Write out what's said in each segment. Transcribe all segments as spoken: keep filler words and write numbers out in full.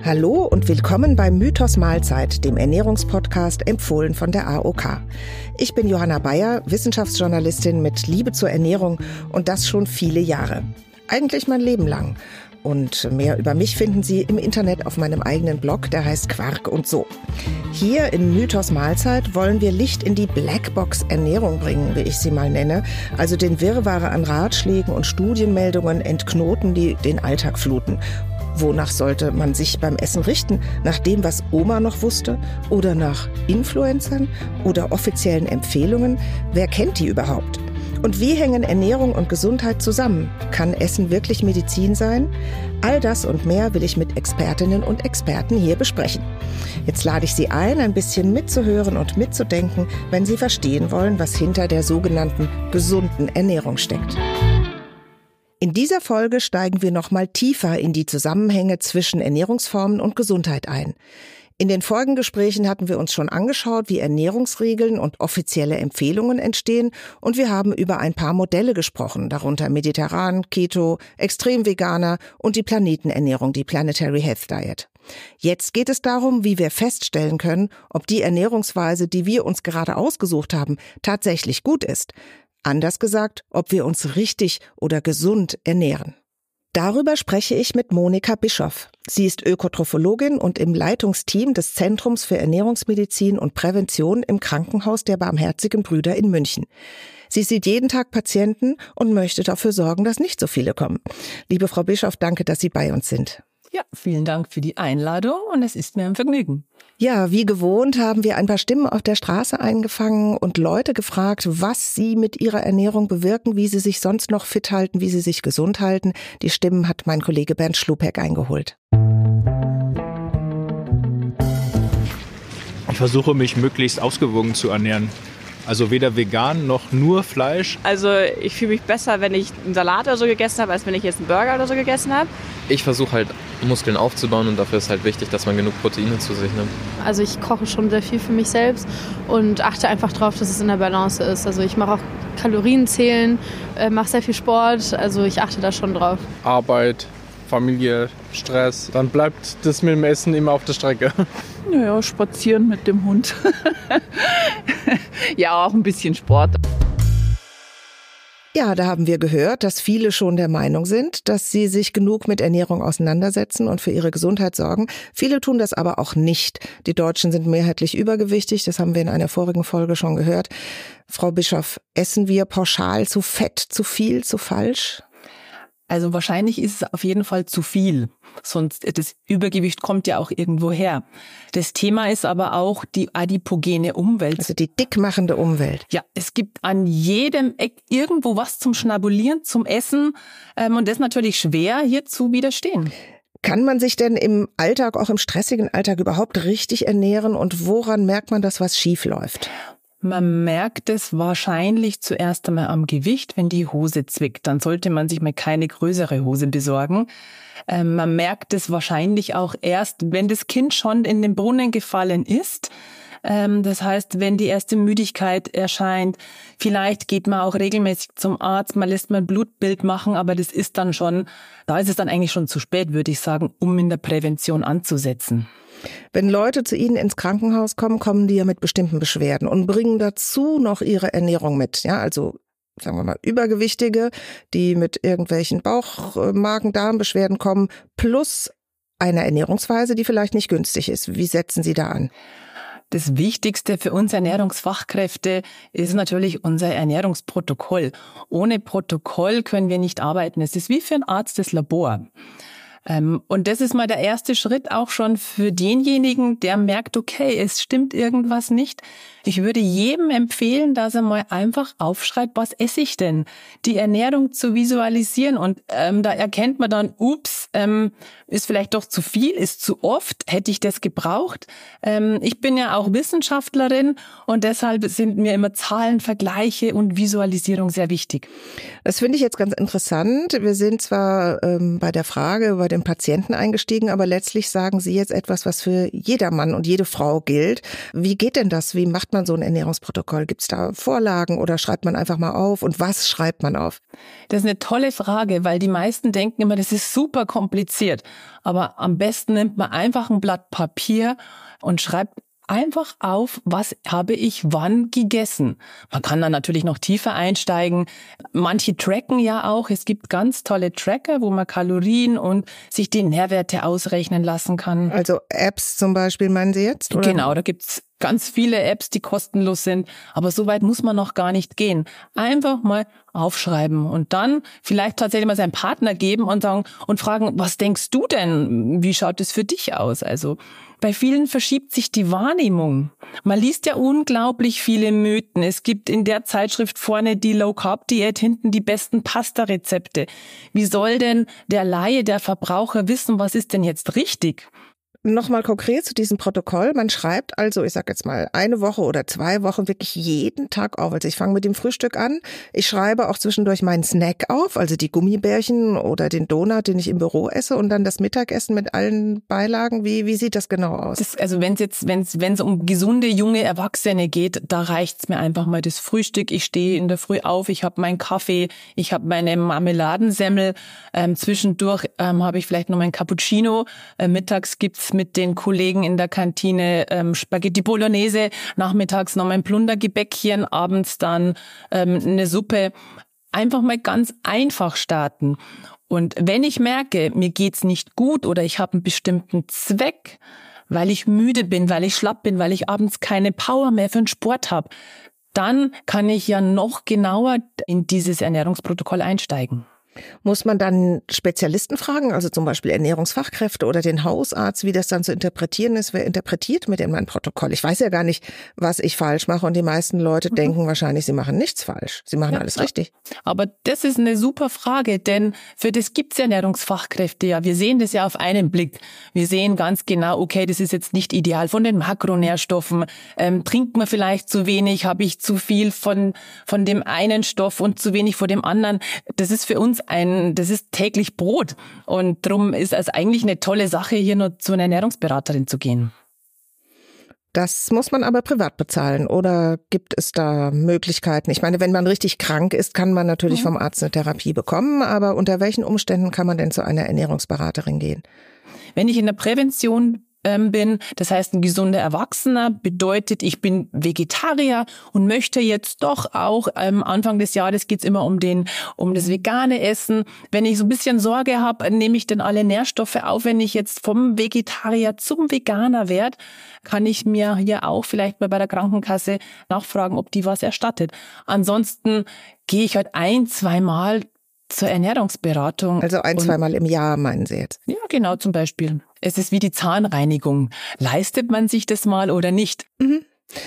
Hallo und willkommen beim Mythos Mahlzeit, dem Ernährungspodcast, empfohlen von der A O K. Ich bin Johanna Bayer, Wissenschaftsjournalistin mit Liebe zur Ernährung und das schon viele Jahre. Eigentlich mein Leben lang. Und mehr über mich finden Sie im Internet auf meinem eigenen Blog, der heißt Quark und so. Hier in Mythos Mahlzeit wollen wir Licht in die Blackbox Ernährung bringen, wie ich sie mal nenne. Also den Wirrwarr an Ratschlägen und Studienmeldungen entknoten, die den Alltag fluten. Wonach sollte man sich beim Essen richten? Nach dem, was Oma noch wusste? Oder nach Influencern? Oder offiziellen Empfehlungen? Wer kennt die überhaupt? Und wie hängen Ernährung und Gesundheit zusammen? Kann Essen wirklich Medizin sein? All das und mehr will ich mit Expertinnen und Experten hier besprechen. Jetzt lade ich Sie ein, ein bisschen mitzuhören und mitzudenken, wenn Sie verstehen wollen, was hinter der sogenannten gesunden Ernährung steckt. In dieser Folge steigen wir noch mal tiefer in die Zusammenhänge zwischen Ernährungsformen und Gesundheit ein. In den Folgengesprächen hatten wir uns schon angeschaut, wie Ernährungsregeln und offizielle Empfehlungen entstehen, und wir haben über ein paar Modelle gesprochen, darunter mediterran, Keto, extrem Veganer und die Planetenernährung, die Planetary Health Diet. Jetzt geht es darum, wie wir feststellen können, ob die Ernährungsweise, die wir uns gerade ausgesucht haben, tatsächlich gut ist. Anders gesagt, ob wir uns richtig oder gesund ernähren. Darüber spreche ich mit Monika Bischoff. Sie ist Ökotrophologin und im Leitungsteam des Zentrums für Ernährungsmedizin und Prävention im Krankenhaus der Barmherzigen Brüder in München. Sie sieht jeden Tag Patienten und möchte dafür sorgen, dass nicht so viele kommen. Liebe Frau Bischoff, danke, dass Sie bei uns sind. Ja, vielen Dank für die Einladung und es ist mir ein Vergnügen. Ja, wie gewohnt haben wir ein paar Stimmen auf der Straße eingefangen und Leute gefragt, was sie mit ihrer Ernährung bewirken, wie sie sich sonst noch fit halten, wie sie sich gesund halten. Die Stimmen hat mein Kollege Bernd Schlupeck eingeholt. Ich versuche mich möglichst ausgewogen zu ernähren. Also weder vegan noch nur Fleisch. Also ich fühle mich besser, wenn ich einen Salat oder so gegessen habe, als wenn ich jetzt einen Burger oder so gegessen habe. Ich versuche halt Muskeln aufzubauen und dafür ist halt wichtig, dass man genug Proteine zu sich nimmt. Also ich koche schon sehr viel für mich selbst und achte einfach darauf, dass es in der Balance ist. Also ich mache auch Kalorien zählen, äh, mache sehr viel Sport, also ich achte da schon drauf. Arbeit, Familie, Stress, dann bleibt das mit dem Essen immer auf der Strecke. Naja, spazieren mit dem Hund. Ja, auch ein bisschen Sport. Ja, da haben wir gehört, dass viele schon der Meinung sind, dass sie sich genug mit Ernährung auseinandersetzen und für ihre Gesundheit sorgen. Viele tun das aber auch nicht. Die Deutschen sind mehrheitlich übergewichtig, das haben wir in einer vorigen Folge schon gehört. Frau Bischoff, essen wir pauschal zu fett, zu viel, zu falsch? Also wahrscheinlich ist es auf jeden Fall zu viel. Sonst, das Übergewicht kommt ja auch irgendwo her. Das Thema ist aber auch die adipogene Umwelt. Also die dickmachende Umwelt. Ja, es gibt an jedem Eck irgendwo was zum Schnabulieren, zum Essen. Und das ist natürlich schwer, hier zu widerstehen. Kann man sich denn im Alltag, auch im stressigen Alltag, überhaupt richtig ernähren? Und woran merkt man, dass was schief läuft? Man merkt es wahrscheinlich zuerst einmal am Gewicht, wenn die Hose zwickt. Dann sollte man sich mal keine größere Hose besorgen. Ähm, man merkt es wahrscheinlich auch erst, wenn das Kind schon in den Brunnen gefallen ist. Ähm, das heißt, wenn die erste Müdigkeit erscheint, vielleicht geht man auch regelmäßig zum Arzt, man lässt mal ein Blutbild machen, aber das ist dann schon, da ist es dann eigentlich schon zu spät, würde ich sagen, um in der Prävention anzusetzen. Wenn Leute zu Ihnen ins Krankenhaus kommen, kommen die ja mit bestimmten Beschwerden und bringen dazu noch ihre Ernährung mit. Ja, also sagen wir mal Übergewichtige, die mit irgendwelchen Bauch-, Magen-, Darmbeschwerden kommen, plus eine Ernährungsweise, die vielleicht nicht günstig ist. Wie setzen Sie da an? Das Wichtigste für uns Ernährungsfachkräfte ist natürlich unser Ernährungsprotokoll. Ohne Protokoll können wir nicht arbeiten. Es ist wie für einen Arzt das Labor. Und das ist mal der erste Schritt auch schon für denjenigen, der merkt, okay, es stimmt irgendwas nicht. Ich würde jedem empfehlen, dass er mal einfach aufschreibt, was esse ich denn? Die Ernährung zu visualisieren und ähm, da erkennt man dann, ups, ähm, ist vielleicht doch zu viel, ist zu oft, hätte ich das gebraucht? Ähm, ich bin ja auch Wissenschaftlerin und deshalb sind mir immer Zahlen, Vergleiche und Visualisierung sehr wichtig. Das finde ich jetzt ganz interessant. Wir sind zwar ähm, bei der Frage bei den Patienten eingestiegen, aber letztlich sagen Sie jetzt etwas, was für jedermann und jede Frau gilt. Wie geht denn das? Wie macht man so ein Ernährungsprotokoll? Gibt es da Vorlagen oder schreibt man einfach mal auf? Und was schreibt man auf? Das ist eine tolle Frage, weil die meisten denken immer, das ist super kompliziert. kompliziert. Aber am besten nimmt man einfach ein Blatt Papier und schreibt einfach auf, was habe ich wann gegessen. Man kann dann natürlich noch tiefer einsteigen. Manche tracken ja auch. Es gibt ganz tolle Tracker, wo man Kalorien und sich die Nährwerte ausrechnen lassen kann. Also Apps zum Beispiel, meinen Sie jetzt? Oder? Genau, da gibt's ganz viele Apps, die kostenlos sind. Aber so weit muss man noch gar nicht gehen. Einfach mal aufschreiben und dann vielleicht tatsächlich mal seinen Partner geben und sagen und fragen, was denkst du denn? Wie schaut es für dich aus? Also bei vielen verschiebt sich die Wahrnehmung. Man liest ja unglaublich viele Mythen. Es gibt in der Zeitschrift vorne die Low-Carb-Diät, hinten die besten Pasta-Rezepte. Wie soll denn der Laie, der Verbraucher wissen, was ist denn jetzt richtig? Nochmal konkret zu diesem Protokoll. Man schreibt also, ich sag jetzt mal, eine Woche oder zwei Wochen wirklich jeden Tag auf. Also ich fange mit dem Frühstück an. Ich schreibe auch zwischendurch meinen Snack auf, also die Gummibärchen oder den Donut, den ich im Büro esse und dann das Mittagessen mit allen Beilagen. Wie, wie sieht das genau aus? Das, also wenn es jetzt, wenn es, wenn es um gesunde, junge Erwachsene geht, da reicht's mir einfach mal das Frühstück. Ich stehe in der Früh auf, ich habe meinen Kaffee, ich habe meine Marmeladensemmel. Ähm, zwischendurch ähm, habe ich vielleicht noch meinen Cappuccino. Äh, mittags gibt's mit den Kollegen in der Kantine ähm, Spaghetti Bolognese, nachmittags noch mein Plundergebäckchen, abends dann ähm, eine Suppe. Einfach mal ganz einfach starten. Und wenn ich merke, mir geht's nicht gut oder ich habe einen bestimmten Zweck, weil ich müde bin, weil ich schlapp bin, weil ich abends keine Power mehr für den Sport habe, dann kann ich ja noch genauer in dieses Ernährungsprotokoll einsteigen. Muss man dann Spezialisten fragen, also zum Beispiel Ernährungsfachkräfte oder den Hausarzt, wie das dann zu interpretieren ist? Wer interpretiert mit in mein Protokoll? Ich weiß ja gar nicht, was ich falsch mache und die meisten Leute mhm. denken wahrscheinlich, sie machen nichts falsch. Sie machen ja, alles richtig. Aber das ist eine super Frage, denn für das gibt's Ernährungsfachkräfte ja. Wir sehen das ja auf einen Blick. Wir sehen ganz genau, okay, das ist jetzt nicht ideal von den Makronährstoffen. Ähm, trinkt man vielleicht zu wenig? Habe ich zu viel von, von dem einen Stoff und zu wenig von dem anderen? Das ist für uns Ein, das ist täglich Brot und darum ist es eigentlich eine tolle Sache, hier nur zu einer Ernährungsberaterin zu gehen. Das muss man aber privat bezahlen oder gibt es da Möglichkeiten? Ich meine, wenn man richtig krank ist, kann man natürlich mhm. vom Arzt eine Therapie bekommen, aber unter welchen Umständen kann man denn zu einer Ernährungsberaterin gehen? Wenn ich in der Prävention bin. Das heißt, ein gesunder Erwachsener bedeutet, ich bin Vegetarier und möchte jetzt doch auch, ähm, Anfang des Jahres geht's immer um den, um das vegane Essen. Wenn ich so ein bisschen Sorge habe, nehme ich denn alle Nährstoffe auf, wenn ich jetzt vom Vegetarier zum Veganer werde, kann ich mir hier auch vielleicht mal bei der Krankenkasse nachfragen, ob die was erstattet. Ansonsten gehe ich halt ein, zweimal zur Ernährungsberatung. Also ein, zweimal im Jahr, meinen Sie jetzt? Ja, genau, zum Beispiel. Es ist wie die Zahnreinigung. Leistet man sich das mal oder nicht? Mhm.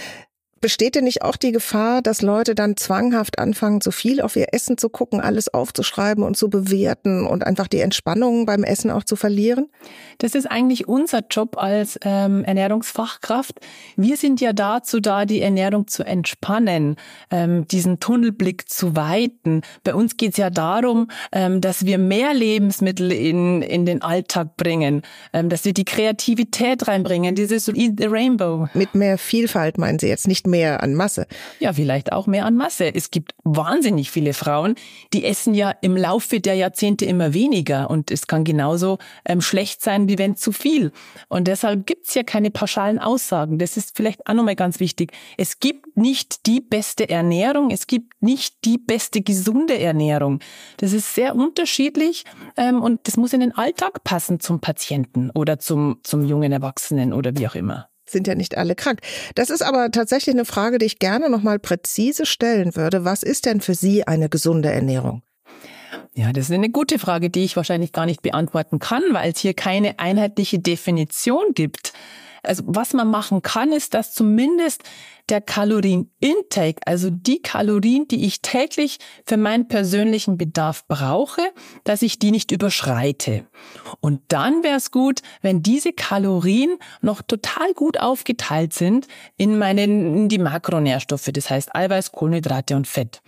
Besteht denn nicht auch die Gefahr, dass Leute dann zwanghaft anfangen, zu viel auf ihr Essen zu gucken, alles aufzuschreiben und zu bewerten und einfach die Entspannung beim Essen auch zu verlieren? Das ist eigentlich unser Job als ähm, Ernährungsfachkraft. Wir sind ja dazu da, die Ernährung zu entspannen, ähm, diesen Tunnelblick zu weiten. Bei uns geht es ja darum, ähm, dass wir mehr Lebensmittel in, in den Alltag bringen, ähm, dass wir die Kreativität reinbringen, dieses Eat the Rainbow. Mit mehr Vielfalt meinen Sie jetzt, nicht mehr an Masse? Ja, vielleicht auch mehr an Masse. Es gibt wahnsinnig viele Frauen, die essen ja im Laufe der Jahrzehnte immer weniger und es kann genauso ähm, schlecht sein, wie wenn zu viel. Und deshalb gibt's ja keine pauschalen Aussagen. Das ist vielleicht auch nochmal ganz wichtig. Es gibt nicht die beste Ernährung, es gibt nicht die beste gesunde Ernährung. Das ist sehr unterschiedlich ähm, und das muss in den Alltag passen zum Patienten oder zum, zum jungen Erwachsenen oder wie auch immer. Sind ja nicht alle krank. Das ist aber tatsächlich eine Frage, die ich gerne noch mal präzise stellen würde. Was ist denn für Sie eine gesunde Ernährung? Ja, das ist eine gute Frage, die ich wahrscheinlich gar nicht beantworten kann, weil es hier keine einheitliche Definition gibt. Also was man machen kann, ist, dass zumindest der Kalorienintake, also die Kalorien, die ich täglich für meinen persönlichen Bedarf brauche, dass ich die nicht überschreite. Und dann wäre es gut, wenn diese Kalorien noch total gut aufgeteilt sind in meine, in die Makronährstoffe, das heißt Eiweiß, Kohlenhydrate und Fett.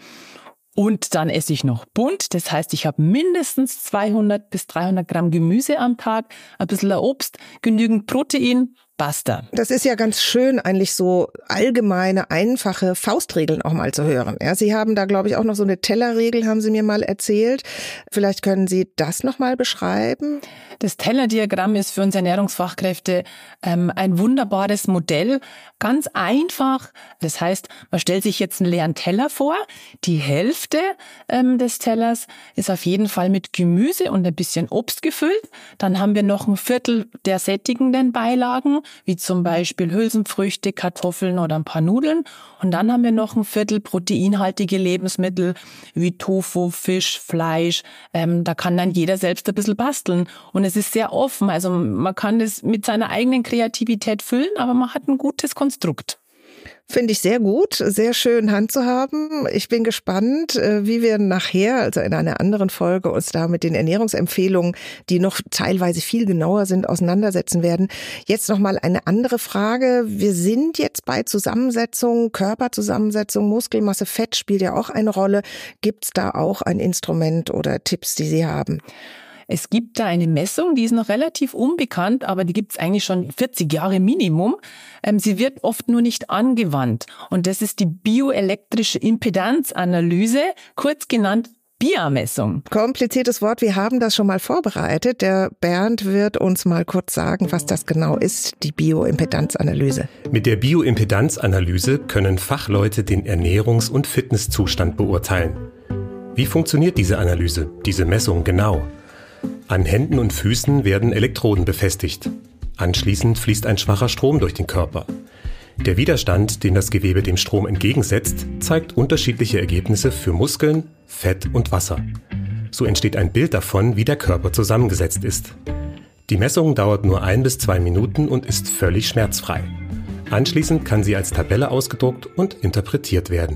Und dann esse ich noch bunt, das heißt, ich habe mindestens zweihundert bis dreihundert Gramm Gemüse am Tag, ein bisschen Obst, genügend Protein basta. Das ist ja ganz schön, eigentlich so allgemeine, einfache Faustregeln auch mal zu hören. Ja, Sie haben da, glaube ich, auch noch so eine Tellerregel, haben Sie mir mal erzählt. Vielleicht können Sie das noch mal beschreiben? Das Tellerdiagramm ist für uns Ernährungsfachkräfte ähm, ein wunderbares Modell, ganz einfach. Das heißt, man stellt sich jetzt einen leeren Teller vor. Die Hälfte ähm, des Tellers ist auf jeden Fall mit Gemüse und ein bisschen Obst gefüllt. Dann haben wir noch ein Viertel der sättigenden Beilagen, wie zum Beispiel Hülsenfrüchte, Kartoffeln oder ein paar Nudeln. Und dann haben wir noch ein Viertel proteinhaltige Lebensmittel wie Tofu, Fisch, Fleisch. Ähm, da kann dann jeder selbst ein bisschen basteln. Und es ist sehr offen. Also man kann das mit seiner eigenen Kreativität füllen, aber man hat ein gutes Konstrukt. Finde ich sehr gut, sehr schön handzuhaben. Ich bin gespannt, wie wir nachher, also in einer anderen Folge, uns da mit den Ernährungsempfehlungen, die noch teilweise viel genauer sind, auseinandersetzen werden. Jetzt nochmal eine andere Frage. Wir sind jetzt bei Zusammensetzung, Körperzusammensetzung, Muskelmasse, Fett spielt ja auch eine Rolle. Gibt es da auch ein Instrument oder Tipps, die Sie haben? Es gibt da eine Messung, die ist noch relativ unbekannt, aber die gibt es eigentlich schon vierzig Jahre Minimum. Ähm, sie wird oft nur nicht angewandt. Und das ist die bioelektrische Impedanzanalyse, kurz genannt B I A-Messung. Kompliziertes Wort, wir haben das schon mal vorbereitet. Der Bernd wird uns mal kurz sagen, was das genau ist, die Bioimpedanzanalyse. Mit der Bioimpedanzanalyse können Fachleute den Ernährungs- und Fitnesszustand beurteilen. Wie funktioniert diese Analyse, diese Messung genau? An Händen und Füßen werden Elektroden befestigt. Anschließend fließt ein schwacher Strom durch den Körper. Der Widerstand, den das Gewebe dem Strom entgegensetzt, zeigt unterschiedliche Ergebnisse für Muskeln, Fett und Wasser. So entsteht ein Bild davon, wie der Körper zusammengesetzt ist. Die Messung dauert nur ein bis zwei Minuten und ist völlig schmerzfrei. Anschließend kann sie als Tabelle ausgedruckt und interpretiert werden.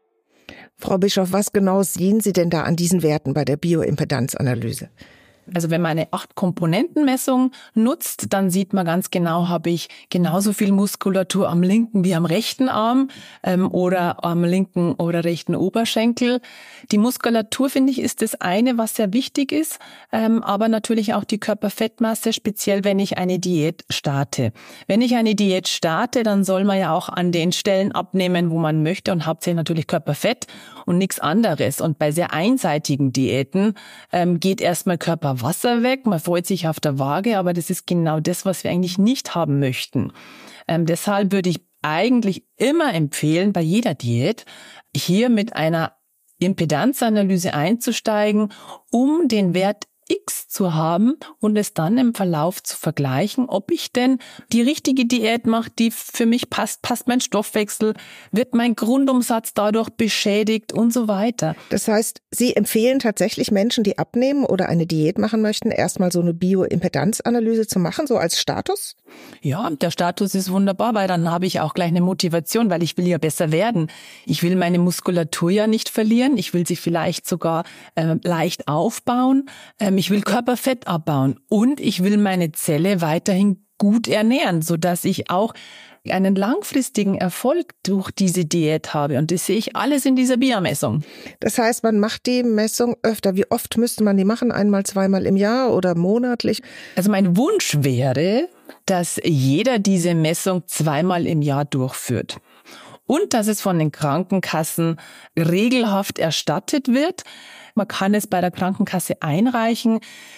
Frau Bischof, was genau sehen Sie denn da an diesen Werten bei der Bioimpedanzanalyse? Also wenn man eine acht-Komponenten-Messung nutzt, dann sieht man ganz genau, habe ich genauso viel Muskulatur am linken wie am rechten Arm ähm, oder am linken oder rechten Oberschenkel. Die Muskulatur, finde ich, ist das eine, was sehr wichtig ist, ähm, aber natürlich auch die Körperfettmasse, speziell wenn ich eine Diät starte. Wenn ich eine Diät starte, dann soll man ja auch an den Stellen abnehmen, wo man möchte und hauptsächlich natürlich Körperfett und nichts anderes. Und bei sehr einseitigen Diäten ähm, geht erstmal Körperwasser weg, man freut sich auf der Waage, aber das ist genau das, was wir eigentlich nicht haben möchten. Ähm, deshalb würde ich eigentlich immer empfehlen, bei jeder Diät hier mit einer Impedanzanalyse einzusteigen, um den Wert X zu haben und es dann im Verlauf zu vergleichen, ob ich denn die richtige Diät mache, die für mich passt, passt mein Stoffwechsel, wird mein Grundumsatz dadurch beschädigt und so weiter. Das heißt, Sie empfehlen tatsächlich Menschen, die abnehmen oder eine Diät machen möchten, erstmal so eine Bioimpedanzanalyse zu machen, so als Status? Ja, der Status ist wunderbar, weil dann habe ich auch gleich eine Motivation, weil ich will ja besser werden. Ich will meine Muskulatur ja nicht verlieren, ich will sie vielleicht sogar äh, leicht aufbauen. Ähm, Ich will Körperfett abbauen und ich will meine Zelle weiterhin gut ernähren, sodass ich auch einen langfristigen Erfolg durch diese Diät habe. Und das sehe ich alles in dieser B I A-Messung. Das heißt, man macht die Messung öfter. Wie oft müsste man die machen? Einmal, zweimal im Jahr oder monatlich? Also mein Wunsch wäre, dass jeder diese Messung zweimal im Jahr durchführt. Und dass es von den Krankenkassen regelhaft erstattet wird. Man kann es bei der Krankenkasse einreichen,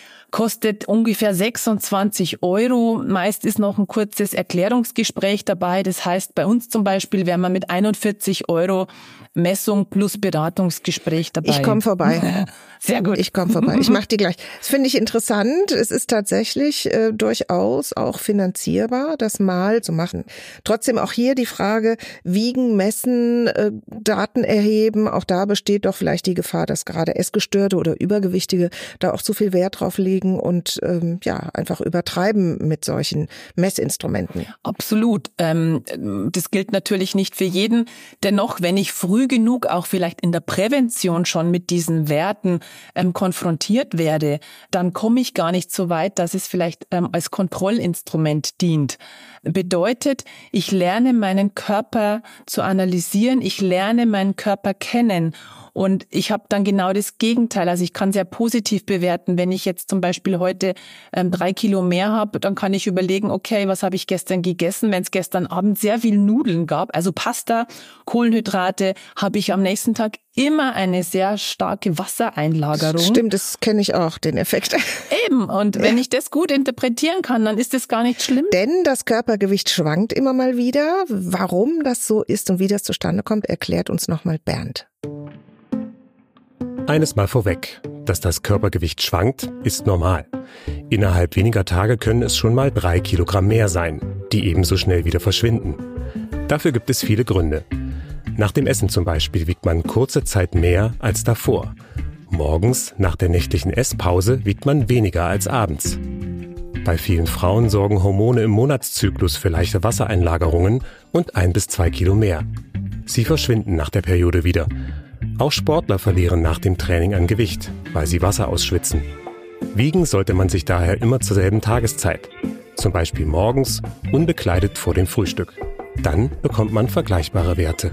kostet ungefähr sechsundzwanzig Euro. Meist ist noch ein kurzes Erklärungsgespräch dabei. Das heißt, bei uns zum Beispiel wären wir mit einundvierzig Euro Messung plus Beratungsgespräch dabei. Ich komme vorbei. Sehr gut. Ich komme vorbei. Ich mache die gleich. Das finde ich interessant. Es ist tatsächlich äh, durchaus auch finanzierbar, das mal zu machen. Trotzdem auch hier die Frage, wiegen, messen, äh, Daten erheben. Auch da besteht doch vielleicht die Gefahr, dass gerade Essgestörte oder Übergewichtige da auch zu viel Wert drauf legen und ähm, ja einfach übertreiben mit solchen Messinstrumenten. Absolut. Ähm, das gilt natürlich nicht für jeden. Dennoch, wenn ich früh genug auch vielleicht in der Prävention schon mit diesen Werten ähm, konfrontiert werde, dann komme ich gar nicht so weit, dass es vielleicht ähm, als Kontrollinstrument dient. Bedeutet, ich lerne meinen Körper zu analysieren, ich lerne meinen Körper kennen Und ich habe dann genau das Gegenteil. Also ich kann sehr positiv bewerten. Wenn ich jetzt zum Beispiel heute ähm, drei Kilo mehr habe, dann kann ich überlegen, okay, was habe ich gestern gegessen? Wenn es gestern Abend sehr viel Nudeln gab, also Pasta, Kohlenhydrate, habe ich am nächsten Tag immer eine sehr starke Wassereinlagerung. Stimmt, das kenne ich auch, den Effekt. Eben, und wenn ich das gut interpretieren kann, dann ist das gar nicht schlimm. Denn das Körpergewicht schwankt immer mal wieder. Warum das so ist und wie das zustande kommt, erklärt uns nochmal Bernd. Eines mal vorweg, dass das Körpergewicht schwankt, ist normal. Innerhalb weniger Tage können es schon mal drei Kilogramm mehr sein, die ebenso schnell wieder verschwinden. Dafür gibt es viele Gründe. Nach dem Essen zum Beispiel wiegt man kurze Zeit mehr als davor. Morgens, nach der nächtlichen Esspause, wiegt man weniger als abends. Bei vielen Frauen sorgen Hormone im Monatszyklus für leichte Wassereinlagerungen und ein bis zwei Kilo mehr. Sie verschwinden nach der Periode wieder. Auch Sportler verlieren nach dem Training an Gewicht, weil sie Wasser ausschwitzen. Wiegen sollte man sich daher immer zur selben Tageszeit. Zum Beispiel morgens, unbekleidet vor dem Frühstück. Dann bekommt man vergleichbare Werte.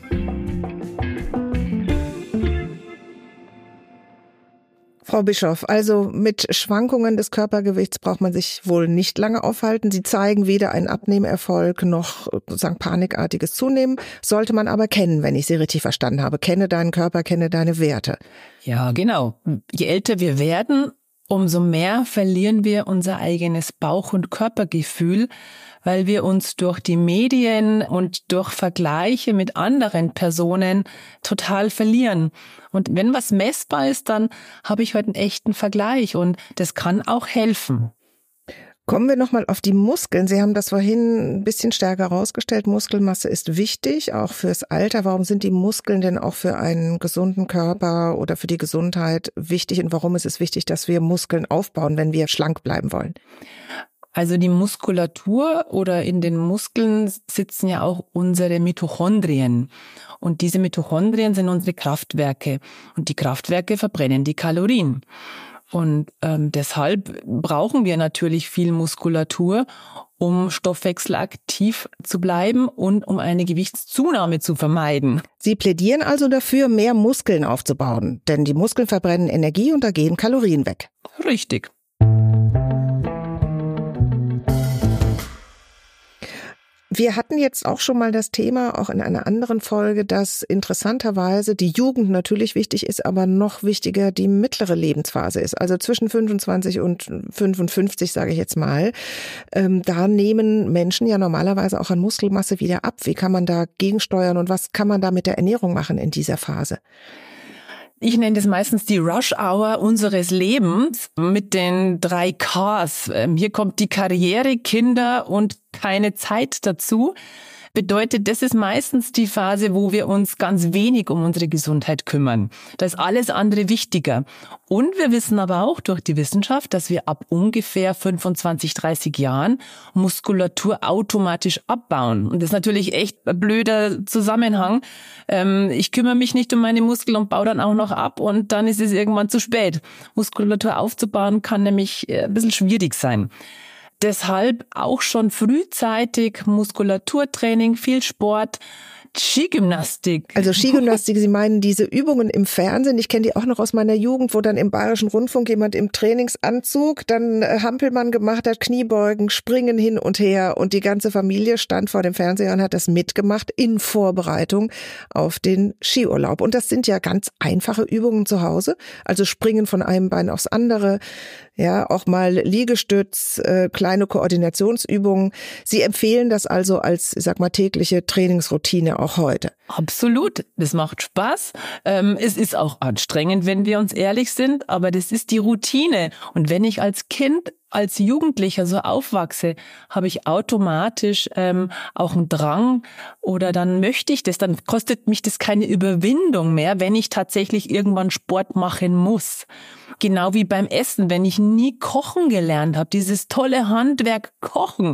Frau Bischoff, also mit Schwankungen des Körpergewichts braucht man sich wohl nicht lange aufhalten. Sie zeigen weder einen Abnehmerfolg noch sozusagen panikartiges Zunehmen. Sollte man aber kennen, wenn ich Sie richtig verstanden habe. Kenne deinen Körper, kenne deine Werte. Ja, genau. Je älter wir werden, umso mehr verlieren wir unser eigenes Bauch- und Körpergefühl, weil wir uns durch die Medien und durch Vergleiche mit anderen Personen total verlieren. Und wenn was messbar ist, dann habe ich heute einen echten Vergleich und das kann auch helfen. Kommen wir nochmal auf die Muskeln. Sie haben das vorhin ein bisschen stärker herausgestellt. Muskelmasse ist wichtig, auch fürs Alter. Warum sind die Muskeln denn auch für einen gesunden Körper oder für die Gesundheit wichtig? Und warum ist es wichtig, dass wir Muskeln aufbauen, wenn wir schlank bleiben wollen? Also die Muskulatur oder in den Muskeln sitzen ja auch unsere Mitochondrien. Und diese Mitochondrien sind unsere Kraftwerke. Und die Kraftwerke verbrennen die Kalorien. Und ähm, deshalb brauchen wir natürlich viel Muskulatur, um stoffwechselaktiv zu bleiben und um eine Gewichtszunahme zu vermeiden. Sie plädieren also dafür, mehr Muskeln aufzubauen. Denn die Muskeln verbrennen Energie und da gehen Kalorien weg. Richtig. Wir hatten jetzt auch schon mal das Thema, auch in einer anderen Folge, dass interessanterweise die Jugend natürlich wichtig ist, aber noch wichtiger die mittlere Lebensphase ist. Also zwischen fünfundzwanzig und fünfundfünfzig, sage ich jetzt mal. Ähm, da nehmen Menschen ja normalerweise auch an Muskelmasse wieder ab. Wie kann man da gegensteuern und was kann man da mit der Ernährung machen in dieser Phase? Ich nenne das meistens die Rush-Hour unseres Lebens mit den drei Ks. Hier kommt die Karriere, Kinder und keine Zeit dazu. Bedeutet, das ist meistens die Phase, wo wir uns ganz wenig um unsere Gesundheit kümmern. Da ist alles andere wichtiger. Und wir wissen aber auch durch die Wissenschaft, dass wir ab ungefähr fünfundzwanzig, dreißig Jahren Muskulatur automatisch abbauen. Und das ist natürlich echt ein blöder Zusammenhang. Ich kümmere mich nicht um meine Muskeln und baue dann auch noch ab und dann ist es irgendwann zu spät. Muskulatur aufzubauen kann nämlich ein bisschen schwierig sein. Deshalb auch schon frühzeitig Muskulaturtraining, viel Sport, Skigymnastik. Also Skigymnastik, Sie meinen diese Übungen im Fernsehen, ich kenne die auch noch aus meiner Jugend, wo dann im Bayerischen Rundfunk jemand im Trainingsanzug dann Hampelmann gemacht hat, Kniebeugen, Springen hin und her und die ganze Familie stand vor dem Fernseher und hat das mitgemacht in Vorbereitung auf den Skiurlaub. Und das sind ja ganz einfache Übungen zu Hause, also Springen von einem Bein aufs andere, ja, auch mal Liegestütz, äh, kleine Koordinationsübungen. Sie empfehlen das also als, ich sag mal, tägliche Trainingsroutine auch heute. Absolut, das macht Spaß. Ähm, es ist auch anstrengend, wenn wir uns ehrlich sind, aber das ist die Routine. Und wenn ich als Kind, als Jugendlicher so aufwachse, habe ich automatisch ähm, auch einen Drang oder dann möchte ich das, dann kostet mich das keine Überwindung mehr, wenn ich tatsächlich irgendwann Sport machen muss. Genau wie beim Essen, wenn ich nie kochen gelernt habe, dieses tolle Handwerk Kochen,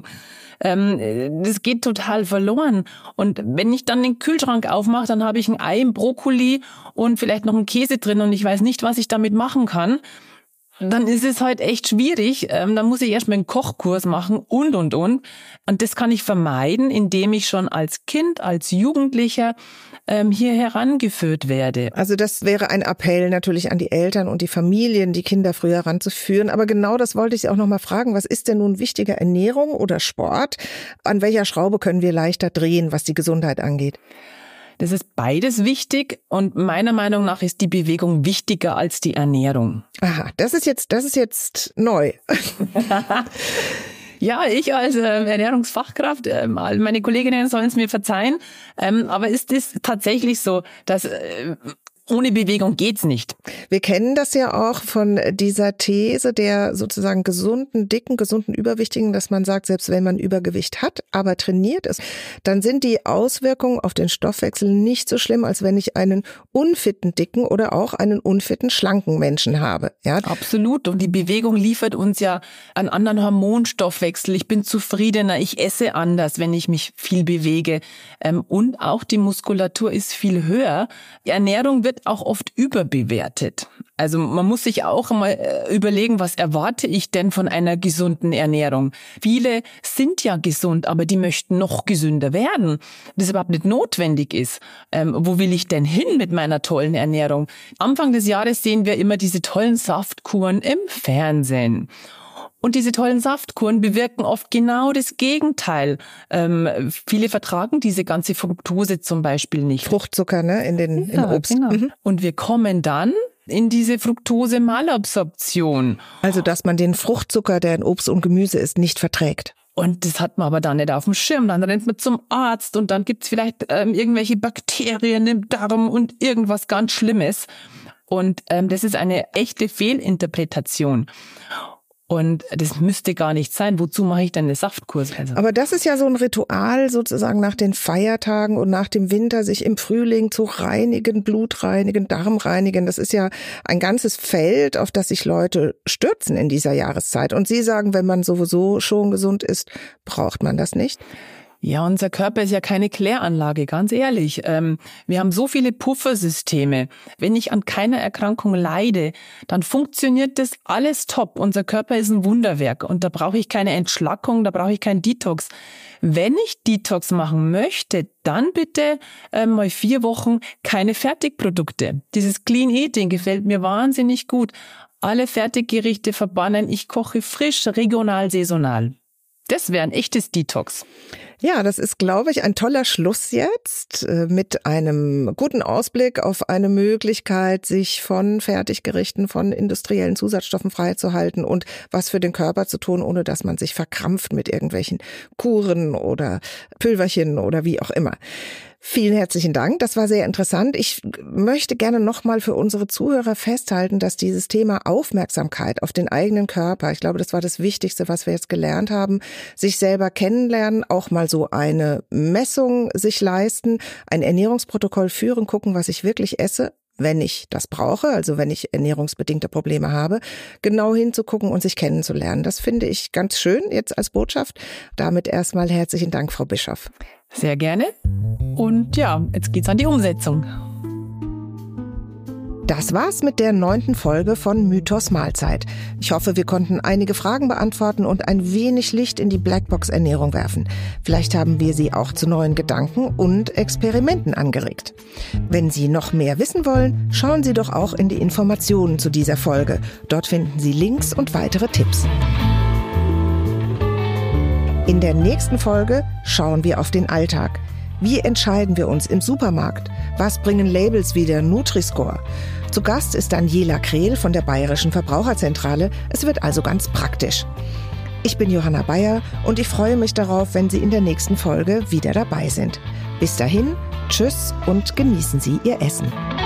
ähm, das geht total verloren. Und wenn ich dann den Kühlschrank aufmache, dann habe ich ein Ei, ein Brokkoli und vielleicht noch einen Käse drin und ich weiß nicht, was ich damit machen kann. dann ist es halt echt schwierig. Ähm, dann muss ich erstmal einen Kochkurs machen und, und, und. Und das kann ich vermeiden, indem ich schon als Kind, als Jugendlicher ähm, hier herangeführt werde. Also das wäre ein Appell natürlich an die Eltern und die Familien, die Kinder früher heranzuführen. Aber genau das wollte ich Sie auch noch mal fragen. Was ist denn nun wichtiger, Ernährung oder Sport? An welcher Schraube können wir leichter drehen, was die Gesundheit angeht? Das ist beides wichtig und meiner Meinung nach ist die Bewegung wichtiger als die Ernährung. Aha, das ist jetzt, das ist jetzt neu. Ja, ich als äh, Ernährungsfachkraft, äh, meine Kolleginnen sollen es mir verzeihen, ähm, aber ist es tatsächlich so, dass äh, ohne Bewegung geht's nicht. Wir kennen das ja auch von dieser These der sozusagen gesunden, dicken, gesunden Überwichtigen, dass man sagt, selbst wenn man Übergewicht hat, aber trainiert ist, dann sind die Auswirkungen auf den Stoffwechsel nicht so schlimm, als wenn ich einen unfitten, dicken oder auch einen unfitten, schlanken Menschen habe. Ja? Absolut. Und die Bewegung liefert uns ja einen anderen Hormonstoffwechsel. Ich bin zufriedener, ich esse anders, wenn ich mich viel bewege. Und auch die Muskulatur ist viel höher. Die Ernährung wird auch oft überbewertet. Also man muss sich auch mal überlegen, was erwarte ich denn von einer gesunden Ernährung? Viele sind ja gesund, aber die möchten noch gesünder werden, das überhaupt nicht notwendig ist. Ähm, wo will ich denn hin mit meiner tollen Ernährung? Anfang des Jahres sehen wir immer diese tollen Saftkuren im Fernsehen. Und diese tollen Saftkuren bewirken oft genau das Gegenteil. Ähm, viele vertragen diese ganze Fructose zum Beispiel nicht. Fruchtzucker, ne, in den, ja, im Obst. Genau. Mhm. Und wir kommen dann in diese Fructose-Malabsorption. Also, dass man den Fruchtzucker, der in Obst und Gemüse ist, nicht verträgt. Und das hat man aber dann nicht auf dem Schirm. Dann rennt man zum Arzt und dann gibt's vielleicht ähm, irgendwelche Bakterien im Darm und irgendwas ganz Schlimmes. Und ähm, das ist eine echte Fehlinterpretation. Und das müsste gar nicht sein. Wozu mache ich denn eine Saftkurs? Also? Aber das ist ja so ein Ritual sozusagen nach den Feiertagen und nach dem Winter, sich im Frühling zu reinigen, Blut reinigen, Darm reinigen. Das ist ja ein ganzes Feld, auf das sich Leute stürzen in dieser Jahreszeit. Und Sie sagen, wenn man sowieso schon gesund ist, braucht man das nicht? Ja, unser Körper ist ja keine Kläranlage, ganz ehrlich. Ähm, wir haben so viele Puffersysteme. Wenn ich an keiner Erkrankung leide, dann funktioniert das alles top. Unser Körper ist ein Wunderwerk und da brauche ich keine Entschlackung, da brauche ich keinen Detox. Wenn ich Detox machen möchte, dann bitte äh, mal vier Wochen keine Fertigprodukte. Dieses Clean Eating gefällt mir wahnsinnig gut. Alle Fertiggerichte verbannen, ich koche frisch, regional, saisonal. Das wäre ein echtes Detox. Ja, das ist, glaube ich, ein toller Schluss jetzt mit einem guten Ausblick auf eine Möglichkeit, sich von Fertiggerichten, von industriellen Zusatzstoffen freizuhalten und was für den Körper zu tun, ohne dass man sich verkrampft mit irgendwelchen Kuren oder Pülverchen oder wie auch immer. Vielen herzlichen Dank, das war sehr interessant. Ich möchte gerne nochmal für unsere Zuhörer festhalten, dass dieses Thema Aufmerksamkeit auf den eigenen Körper, ich glaube, das war das Wichtigste, was wir jetzt gelernt haben, sich selber kennenlernen, auch mal so eine Messung sich leisten, ein Ernährungsprotokoll führen, gucken, was ich wirklich esse, wenn ich das brauche, also wenn ich ernährungsbedingte Probleme habe, genau hinzugucken und sich kennenzulernen. Das finde ich ganz schön jetzt als Botschaft. Damit erstmal herzlichen Dank, Frau Bischoff. Sehr gerne. Und ja, jetzt geht's an die Umsetzung. Das war's mit der neunten Folge von Mythos Mahlzeit. Ich hoffe, wir konnten einige Fragen beantworten und ein wenig Licht in die Blackbox-Ernährung werfen. Vielleicht haben wir Sie auch zu neuen Gedanken und Experimenten angeregt. Wenn Sie noch mehr wissen wollen, schauen Sie doch auch in die Informationen zu dieser Folge. Dort finden Sie Links und weitere Tipps. In der nächsten Folge schauen wir auf den Alltag. Wie entscheiden wir uns im Supermarkt? Was bringen Labels wie der Nutri-Score? Zu Gast ist Daniela Krehl von der Bayerischen Verbraucherzentrale. Es wird also ganz praktisch. Ich bin Johanna Bayer und ich freue mich darauf, wenn Sie in der nächsten Folge wieder dabei sind. Bis dahin, tschüss und genießen Sie Ihr Essen.